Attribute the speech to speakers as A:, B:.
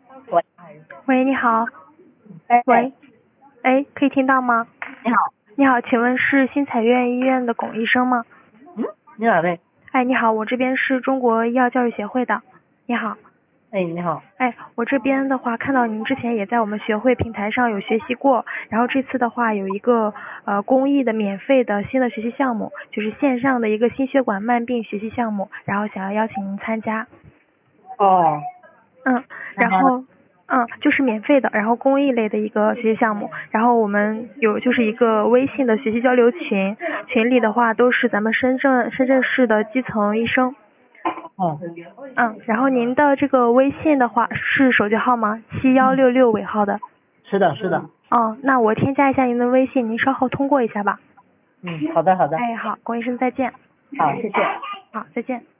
A: 喂，
B: 喂，你好。
A: 哎，
B: 喂，哎，可以听到吗？
A: 你好，
B: 你好，请问是新彩苑医院的龚医生吗？
A: 你哪位？
B: 哎，你好，我这边是中国医药教育协会的。你好。
A: 哎，你好。
B: 哎，我这边的话看到您之前也在我们学会平台上有学习过，然后这次的话有一个公益的免费的新的学习项目，就是线上的一个心血管慢病学习项目，然后想要邀请您参加。
A: 哦，
B: 然后就是免费的，然后公益类的一个学习项目，然后我们有就是一个微信的学习交流群，群里的话都是咱们深圳市的基层医生。然后您的这个微信的话是手机号吗？7166尾号的。
A: 是的，是的。
B: 那我添加一下您的微信，您稍后通过一下吧。
A: 好的，好的。
B: 哎，好，龚医生再见。
A: 好，谢谢。
B: 好，再见。